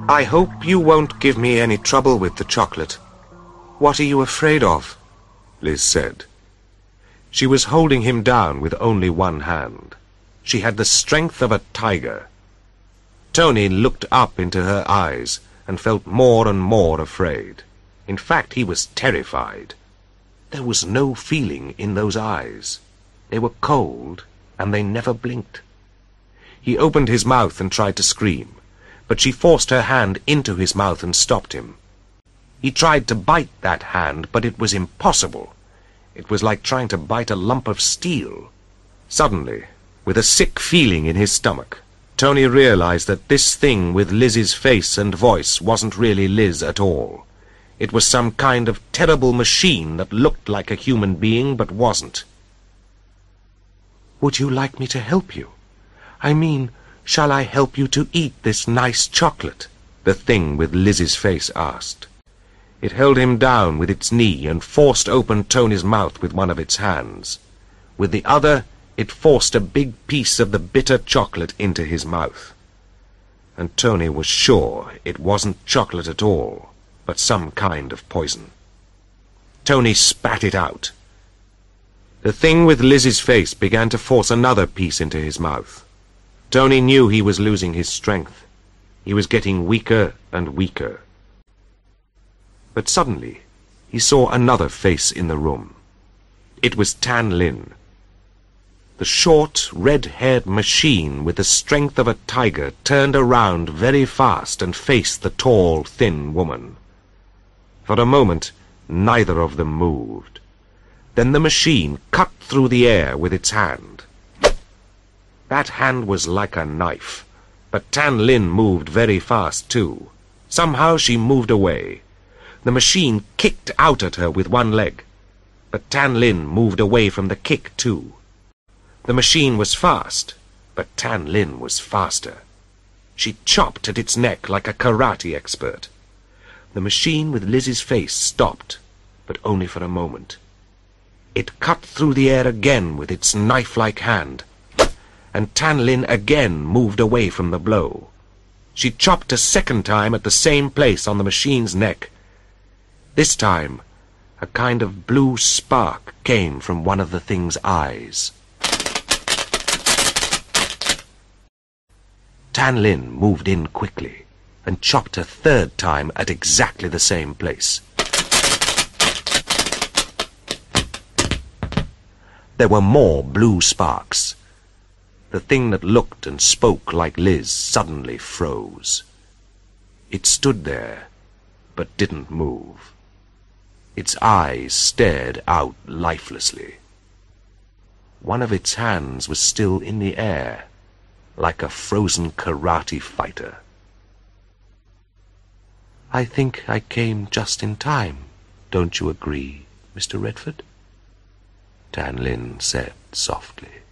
I hope you won't give me any trouble with the chocolate. What are you afraid of? Liz said. She was holding him down with only one hand. She had the strength of a tiger. Tony looked up into her eyes and felt more and more afraid. In fact, he was terrified. There was no feeling in those eyes. They were cold, and they never blinked. He opened his mouth and tried to scream, but she forced her hand into his mouth and stopped him. He tried to bite that hand, but it was impossible. It was like trying to bite a lump of steel. Suddenly, with a sick feeling in his stomach, Tony realized that this thing with Liz's face and voice wasn't really Liz at all. It was some kind of terrible machine that looked like a human being but wasn't. Would you like me to help you? I mean, shall I help you to eat this nice chocolate? The thing with Liz's face asked. It held him down with its knee and forced open Tony's mouth with one of its hands. With the other, it forced a big piece of the bitter chocolate into his mouth. And Tony was sure it wasn't chocolate at all, but some kind of poison. Tony spat it out. The thing with Liz's face began to force another piece into his mouth. Tony knew he was losing his strength. He was getting weaker and weaker. But suddenly, he saw another face in the room. It was Tan Lin. The short, red-haired machine with the strength of a tiger turned around very fast and faced the tall, thin woman. For a moment, neither of them moved. Then the machine cut through the air with its hand. That hand was like a knife, but Tan Lin moved very fast too. Somehow she moved away. The machine kicked out at her with one leg, but Tan Lin moved away from the kick too. The machine was fast, but Tan Lin was faster. She chopped at its neck like a karate expert. The machine with Liz's face stopped, but only for a moment. It cut through the air again with its knife-like hand, and Tan Lin again moved away from the blow. She chopped a second time at the same place on the machine's neck. This time, a kind of blue spark came from one of the thing's eyes. Tan Lin moved in quickly and chopped a third time at exactly the same place. There were more blue sparks. The thing that looked and spoke like Liz suddenly froze. It stood there, but didn't move. Its eyes stared out lifelessly. One of its hands was still in the air, like a frozen karate fighter. I think I came just in time, don't you agree, Mr. Redford? Tan Lin said softly.